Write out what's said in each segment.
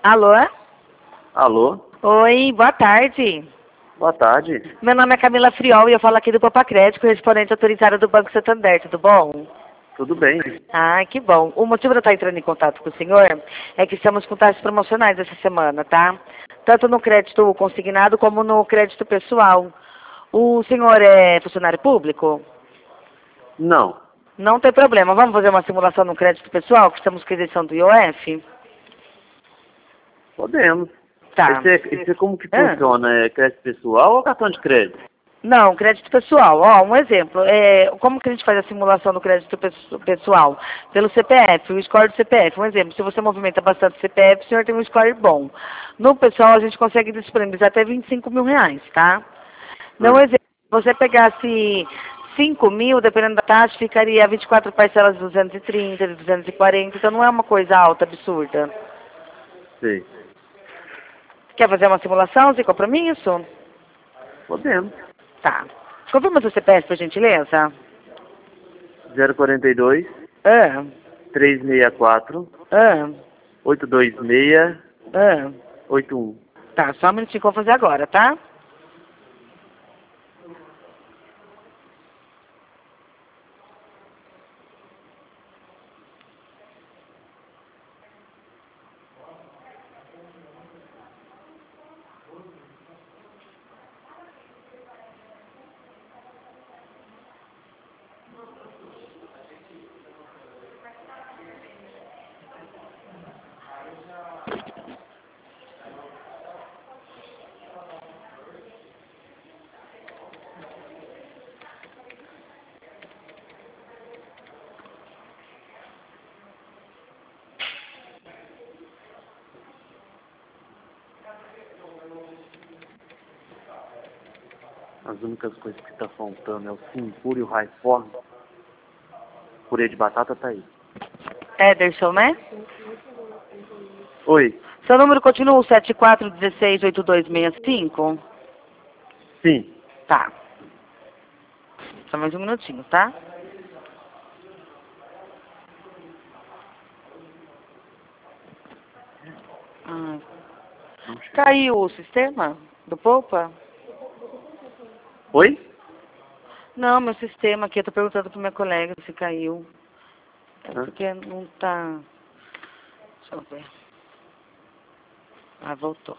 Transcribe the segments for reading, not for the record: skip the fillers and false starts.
Alô? Alô? Oi, boa tarde. Boa tarde. Meu nome é Camila Friol e eu falo aqui do Popacred, correspondente autorizado do Banco Santander, tudo bom? Tudo bem? Ah, que bom. O motivo de eu estar entrando em contato com o senhor é que estamos com taxas promocionais essa semana, tá? Tanto no crédito consignado como no crédito pessoal. O senhor é funcionário público? Não. Não tem problema. Vamos fazer uma simulação no crédito pessoal, que estamos com isenção do IOF? Podemos. Tá. Esse como que Ah. funciona? É crédito pessoal ou cartão de crédito? Não, crédito pessoal. Ó, um exemplo. Como que a gente faz a simulação do crédito pessoal? Pelo CPF, o score do CPF. Um exemplo, se você movimenta bastante CPF, o senhor tem um score bom. No pessoal, a gente consegue disponibilizar até 25 mil reais, tá? Não, exemplo, se você pegasse 5 mil, dependendo da taxa, ficaria 24 parcelas de 230, de 240. Então, não é uma coisa alta, absurda. Sei. Quer fazer uma simulação sem compromisso? Podemos. Tá. Confirma seu CPF, por gentileza. 042 Ah, 364 ah, 826 ah. 81. Tá, só um minutinho que eu vou fazer agora, tá? As únicas coisas que tá faltando é o Simpur e o Raiform. Purê de batata tá aí. Ederson, né? Oi. Seu número continua o 74168265? Sim. Tá. Só mais um minutinho, tá? Ah, Não chega. caiu o sistema do Poupa? Oi? Não, meu sistema aqui, eu tô perguntando pro meu colega se caiu. É Hã? porque não tá... Deixa eu ver. Ah, voltou.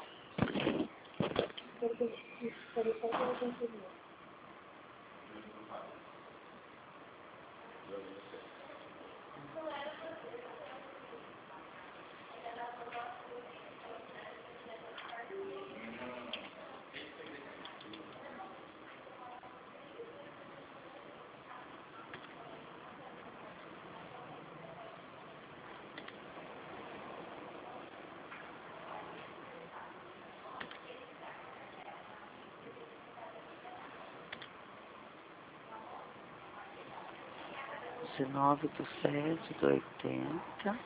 Dezenove do 7 do 80.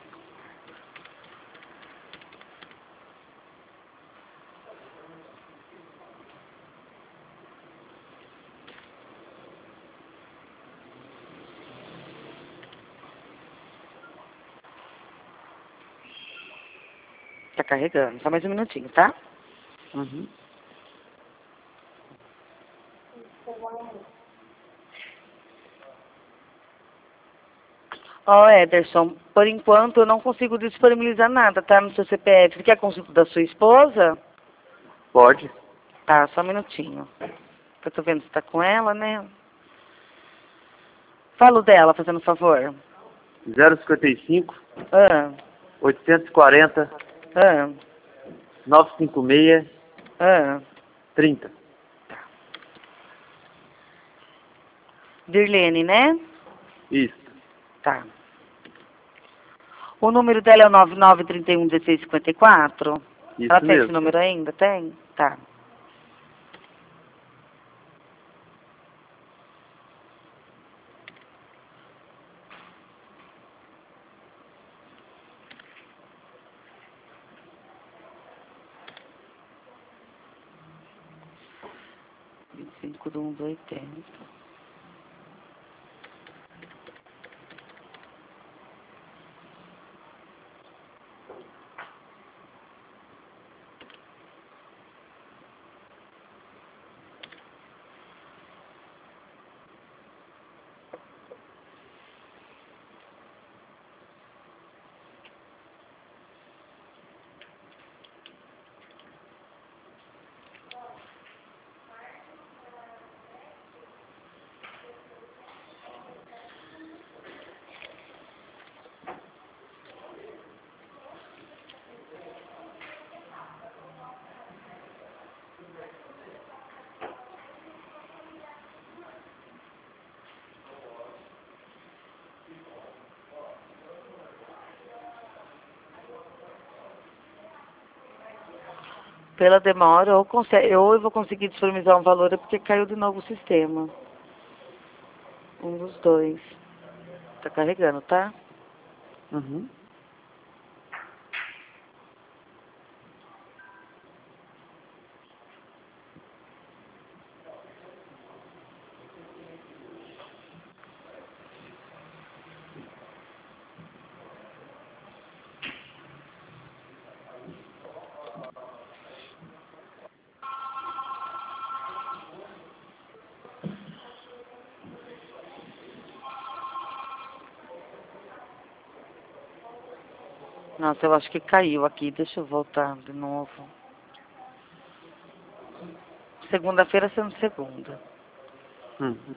Tá carregando. Só mais um minutinho, tá? Uhum. Ó, Ederson, por enquanto eu não consigo disponibilizar nada, tá? No seu CPF. Você quer a consulta da sua esposa? Pode. Tá, só um minutinho. Eu tô vendo se tá com ela, né? Fala o dela, fazendo favor. 055 Ah, 840 ah, 956 ah. 30. Dirlene, né? Isso. Tá. O número dela é o 99311654? Isso Ela tem esse mesmo. número ainda? Tem? Tá. Vinte e cinco do 1 do 80. Pela demora, ou eu vou conseguir disponibilizar um valor, é porque caiu de novo o sistema. Um dos dois. Tá carregando, tá? Uhum. Nossa, eu acho que caiu aqui. Deixa eu voltar de novo. Segunda-feira sendo segunda. Uhum.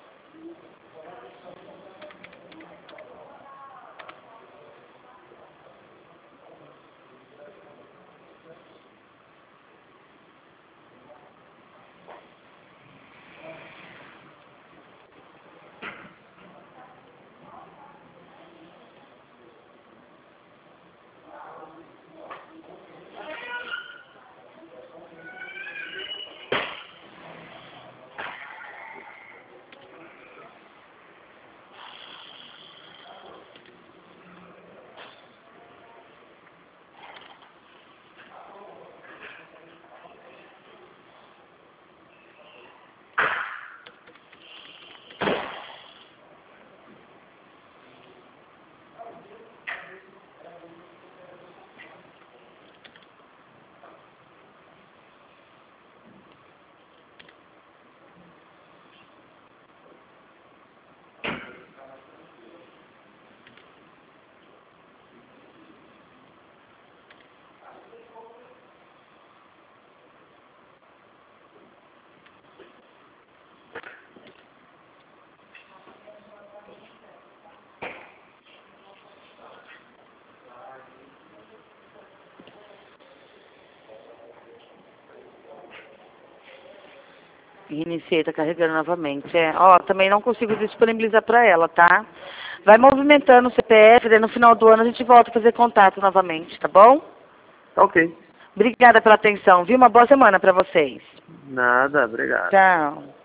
Iniciei, tá carregando novamente. Ó, também não consigo disponibilizar para ela, tá? Vai movimentando o CPF, daí no final do ano a gente volta a fazer contato novamente, tá bom? Ok. Obrigada pela atenção, viu? Uma boa semana para vocês. Nada, obrigado. Tchau.